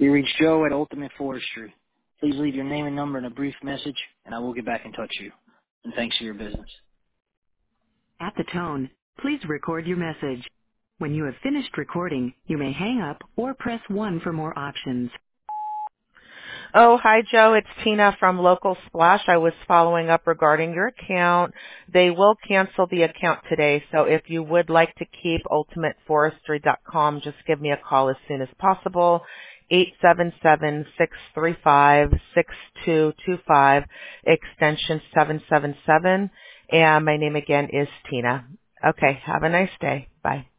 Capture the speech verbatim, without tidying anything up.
You reached Joe at Ultimate Forestry. Please leave your name and number in a brief message, and I will get back in touch with you. And thanks for your business. At the tone, please record your message. When you have finished recording, you may hang up or press one for more options. Oh, hi, Joe. It's Tina from Local Splash. I was following up regarding your account. They will cancel the account today, so if you would like to keep ultimate forestry dot com, just give me a call as soon as possible. eight seven seven, six three five, six two two five, extension seven seven seven. And my name again is Tina. Okay, have a nice day. Bye.